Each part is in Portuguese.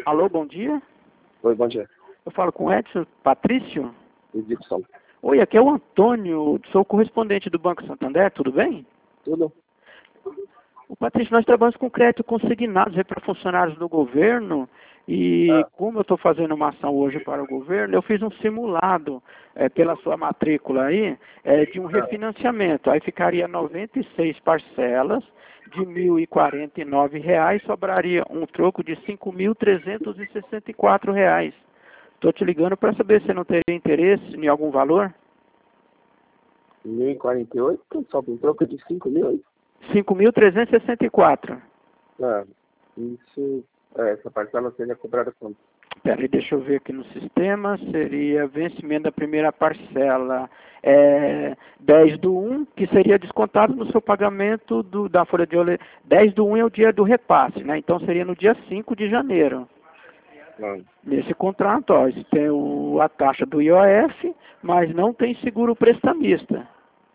Alô, bom dia. Oi, bom dia. Eu falo com o Edson Patrício. Edson. Oi, aqui é o Antônio, sou correspondente do Banco Santander, tudo bem? Tudo? O Patrício, nós trabalhamos com crédito consignado para funcionários do governo e como eu estou fazendo uma ação hoje para o governo, eu fiz um simulado pela sua matrícula aí de um refinanciamento. Aí ficaria 96 parcelas de R$ 1.049, sobraria um troco de R$ 5.364. Estou te ligando para saber se você não teria interesse em algum valor. 1.048, só com troca de 5.000? 5.364. Isso, essa parcela seria cobrada quanto? Peraí, deixa eu ver aqui no sistema. Seria vencimento da primeira parcela 10/1, que seria descontado no seu pagamento da folha de olho. 10/1 é o dia do repasse, né? Então seria no dia 5 de janeiro. Nesse contrato, ó, isso tem a taxa do IOF, mas não tem seguro prestamista.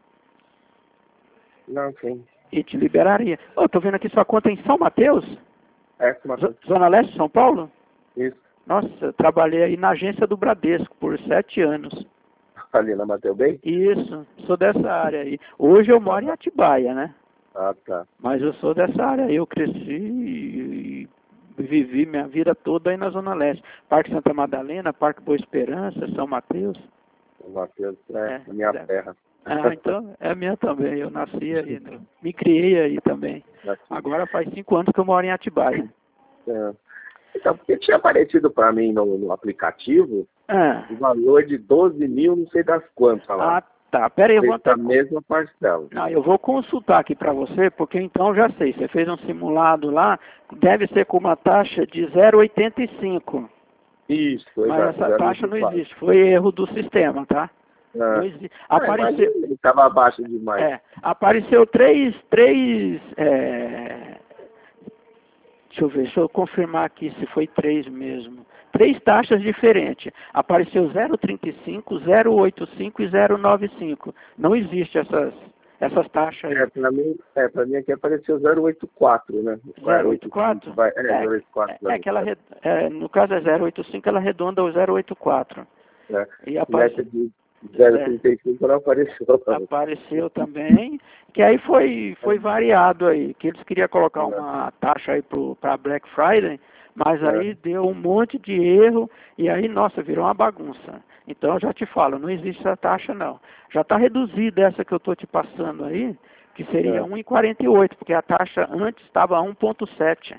Não, sim. E te liberaria. Tô vendo aqui sua conta em São Mateus? Zona Leste de São Paulo? Isso. Nossa, eu trabalhei aí na agência do Bradesco por 7 anos. Ali na Mateu Bem? Isso, sou dessa área aí. Hoje eu moro em Atibaia, né? Ah, tá. Mas eu sou dessa área aí. Eu cresci e vivi minha vida toda aí na Zona Leste. Parque Santa Madalena, Parque Boa Esperança, São Mateus. São Mateus, a minha terra. Ah, então é a minha também. Eu nasci aí, né? Me criei aí também. Agora faz 5 anos que eu moro em Atibaia. Então, porque tinha aparecido para mim no aplicativo o valor de 12.000, não sei das quantas lá. Ah, tá. Pera aí, eu vou a mesma parcela. Não, eu vou consultar aqui para você, porque então já sei. Você fez um simulado lá, deve ser com uma taxa de 0,85. Isso, mas essa taxa não existe. Foi erro do sistema, tá? Não existe. Apareceu. Ele estava abaixo demais. Apareceu três. Deixa eu confirmar aqui se foi 3 mesmo. 3 taxas diferentes. Apareceu 0,35, 0,85 e 0,95. Não existe essas taxas aí. Para mim aqui apareceu 084, né? 084? 084. No caso é 085, ela arredonda o 084. E apareceu. 0,35 não apareceu. Apareceu também, que aí foi variado aí, que eles queriam colocar uma taxa aí para Black Friday, mas aí deu um monte de erro e aí, nossa, virou uma bagunça. Então eu já te falo, não existe essa taxa não. Já está reduzida essa que eu estou te passando aí, que seria 1,48, porque a taxa antes estava 1,7.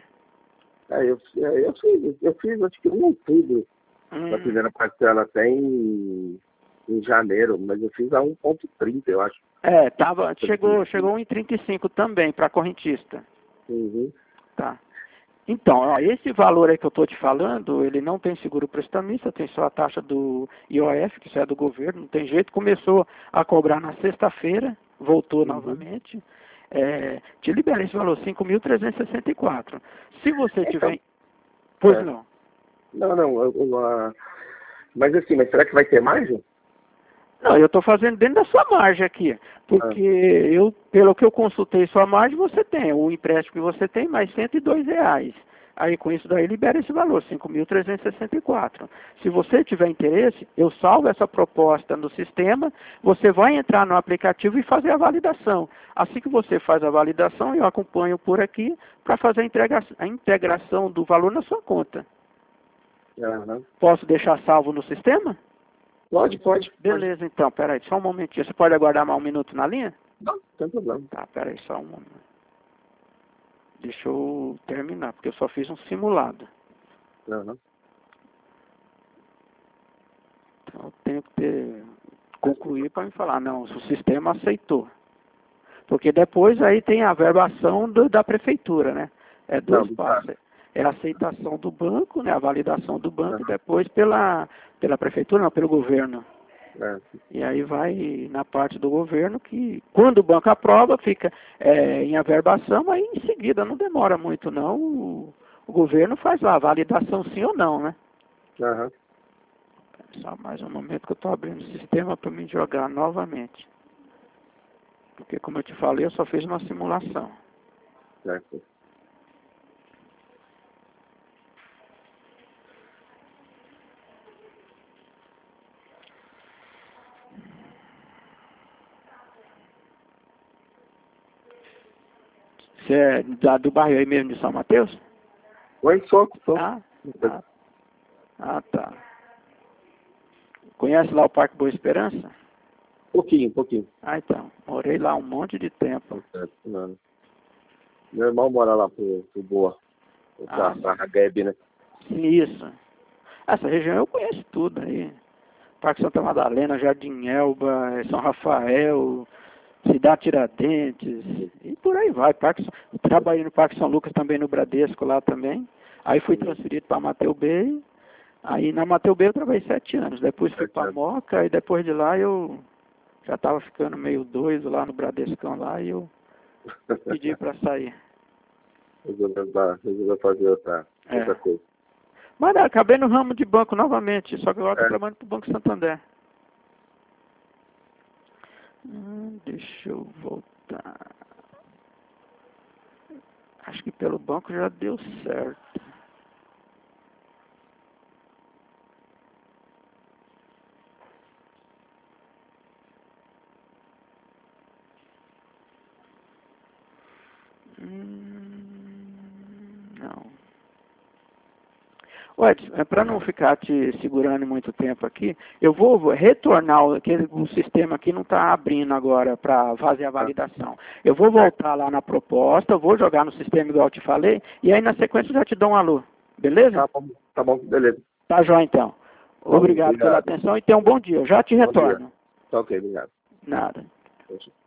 Eu fiz acho que em outubro, a primeira parcela até em janeiro, mas eu fiz a 1,30, eu acho. Chegou 1,35 também para correntista. Tá. Então, ó, esse valor aí que eu estou te falando, ele não tem seguro prestamista, tem só a taxa do IOF, que isso é do governo, não tem jeito. Começou a cobrar na sexta-feira, voltou novamente. Te libera esse valor, 5.364. Se você tiver... Pois não. Não. Mas assim, será que vai ter margem? Não, eu estou fazendo dentro da sua margem aqui, porque pelo que eu consultei sua margem, você tem o empréstimo que você tem mais R$102. Aí com isso daí libera esse valor, 5.364. Se você tiver interesse, eu salvo essa proposta no sistema, você vai entrar no aplicativo e fazer a validação. Assim que você faz a validação, eu acompanho por aqui para fazer a integração do valor na sua conta. Posso deixar salvo no sistema? Pode. Beleza, então, peraí, só um momentinho. Você pode aguardar mais um minuto na linha? Não tem problema. Tá, peraí, só um momento. Deixa eu terminar, porque eu só fiz um simulado. Então eu tenho que concluir para me falar, não, o sistema aceitou. Porque depois aí tem a verbação da prefeitura, né? É 2 passos. É a aceitação do banco, né? A validação do banco, e depois pela prefeitura, não, pelo governo. E aí vai na parte do governo que, quando o banco aprova, fica em averbação, aí em seguida não demora muito não, o governo faz lá a validação sim ou não, né? Só mais um momento que eu estou abrindo o sistema para me jogar novamente. Porque como eu te falei, eu só fiz uma simulação. Você é do bairro aí mesmo de São Mateus? Oi, sou. Tá. Conhece lá o Parque Boa Esperança? Pouquinho. Então. Morei lá um monte de tempo. Não. Meu irmão mora lá pro Boa. Pra Ragueb, né? Isso. Essa região eu conheço tudo aí. Parque Santa Madalena, Jardim Elba, São Rafael, Cidade Tiradentes, e por aí vai. Trabalhei no Parque São Lucas também, no Bradesco lá também. Aí fui transferido para Mateu Bay. Aí na Mateu Bay eu trabalhei 7 anos. Depois fui para Moca e depois de lá eu já estava ficando meio doido lá no Bradescão lá e eu pedi para sair. Resolveu fazer outra coisa. Mas acabei no ramo de banco novamente, só que agora estou trabalhando para o Banco Santander. Deixa eu voltar. Acho que pelo banco já deu certo. Não. Edson, para não ficar te segurando muito tempo aqui, eu vou retornar, o sistema aqui não está abrindo agora para fazer a validação. Eu vou voltar lá na proposta, vou jogar no sistema igual eu te falei, e aí na sequência eu já te dou um alô, beleza? Tá bom, beleza. Tá jóia então. Obrigado pela atenção e tenha um bom dia. Eu já te retorno. Tá ok, obrigado. Nada.